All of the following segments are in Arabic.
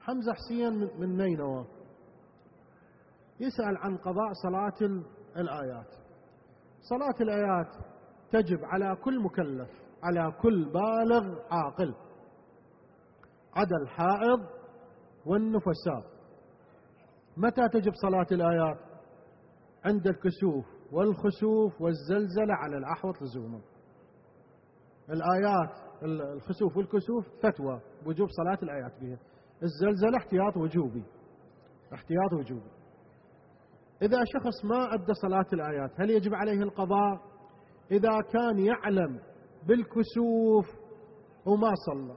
حمزة حسين من نينوى يسأل عن قضاء صلاة الآيات. صلاة الآيات تجب على كل مكلف، على كل بالغ عاقل، عدا الحائض والنفساء. متى تجب صلاة الآيات؟ عند الكسوف والخسوف والزلزلة على الأحوط لزوما. الآيات الخسوف والكسوف فتوى وجوب صلاة الآيات بها، الزلزلة احتياط وجوبي، احتياط وجوبي. إذا شخص ما أدى صلاة الآيات هل يجب عليه القضاء؟ إذا كان يعلم بالكسوف وما صلى،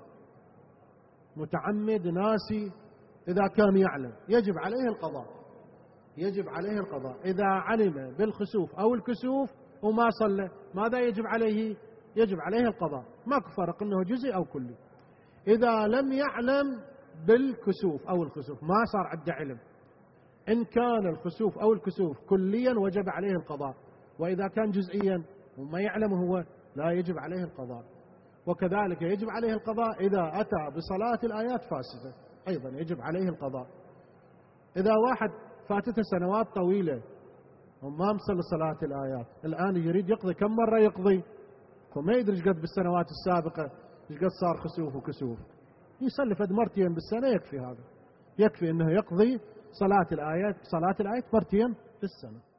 متعمد ناسي، إذا كان يعلم يجب عليه القضاء، يجب عليه القضاء. إذا علم بالخسوف أو الكسوف وما صلى ماذا يجب عليه؟ يجب عليه القضاء، ماكو فرق أنه جزء أو كلي. إذا لم يعلم بالكسوف أو الخسوف ما صار عنده علم، إن كان الخسوف أو الكسوف كليا وجب عليه القضاء، وإذا كان جزئيا وما يعلم هو لا يجب عليه القضاء. وكذلك يجب عليه القضاء إذا أتى بصلاة الآيات فاسدة، أيضا يجب عليه القضاء. إذا واحد فاتته سنوات طويلة وما مصلي صلاة الآيات، الآن يريد يقضي، كم مرة يقضي؟ وما يدري ايش قد بالسنوات السابقة ايش قد صار خسوف وكسوف، يصلي فد مرتين بالسنة يكفي. هذا يكفي انه يقضي صلاة الآيات مرتين في السنة.